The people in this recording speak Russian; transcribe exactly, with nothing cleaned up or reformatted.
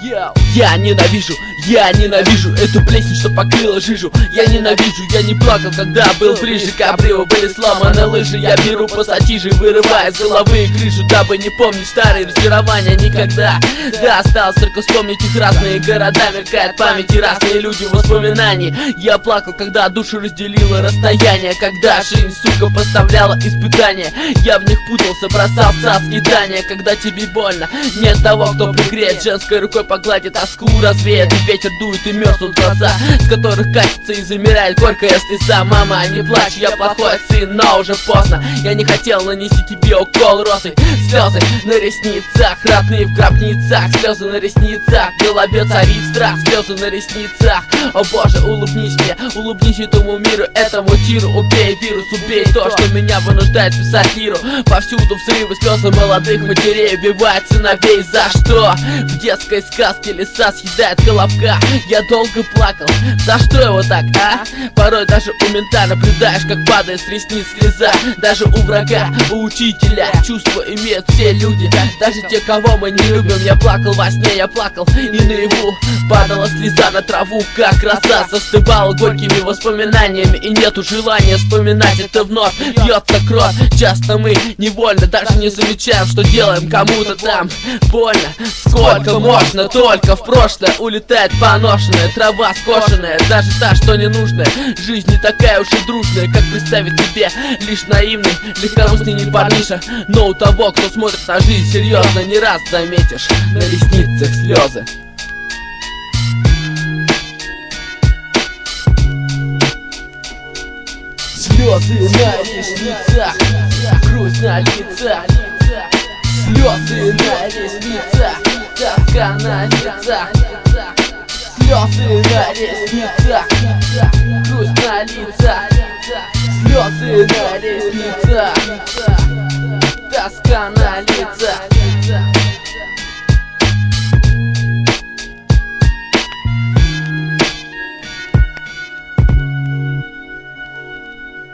Я ненавижу, я ненавижу эту плесень, что покрыла жижу. Я ненавижу, я не плакал, когда был ближе к обрыву. Были сломаны лыжи, я беру пассатижи, вырывая с головы крышу, дабы не помнить старые разочарования никогда. Да, осталось только вспомнить их разные города, мелькает память и разные люди воспоминаний. Я плакал, когда душу разделило расстояние, когда жизнь, сука, поставляла испытания. Я в них путался, бросал скитания. Когда тебе больно, нет того, кто пригреет, женской рукой погладит, тоску развеет, и ветер дует, и мерзнут глаза, с которых катится и замирает горькая слеза. Мама, не плачь, я плохой сын, но уже поздно. Я не хотел нанести тебе укол розы. Слезы на ресницах, родные в гробницах. Слезы на ресницах, в голове царит страх. Слезы на ресницах, о боже, улыбнись мне, улыбнись этому миру, этому тиру. Убей вирус, убей то, что меня вынуждает писать лиру. Повсюду взрывы, слезы молодых матерей убивают сыновей. За что? В детской сказке леса съедает колобка. Я долго плакал, за что его так, а? Порой даже у мента наблюдаешь, как падает с ресниц слеза. Даже у врага, у учителя чувства имеют все люди, даже те, кого мы не любим. Я плакал во сне, я плакал и наяву. Падала слеза на траву, как роса. Застывала горькими воспоминаниями, и нету желания вспоминать это вновь. Льется кровь, часто мы невольно даже не замечаем, что делаем кому-то там больно. Сколько можно, только в прошлое улетает поношенная трава скошенная, даже та, что ненужная. Жизнь не такая уж и дружная, как представить себе лишь наивный, легкомысленный не парниша. Но у того, кто смотрит на жизнь серьезно, не раз заметишь на ресницах слезы. Слезы на ресницах, грусть на лицах. Слезы на ресницах, тоска на лицах. Слезы на ресницах, грусть на лицах. Слезы на ресницах, тоска на лицах.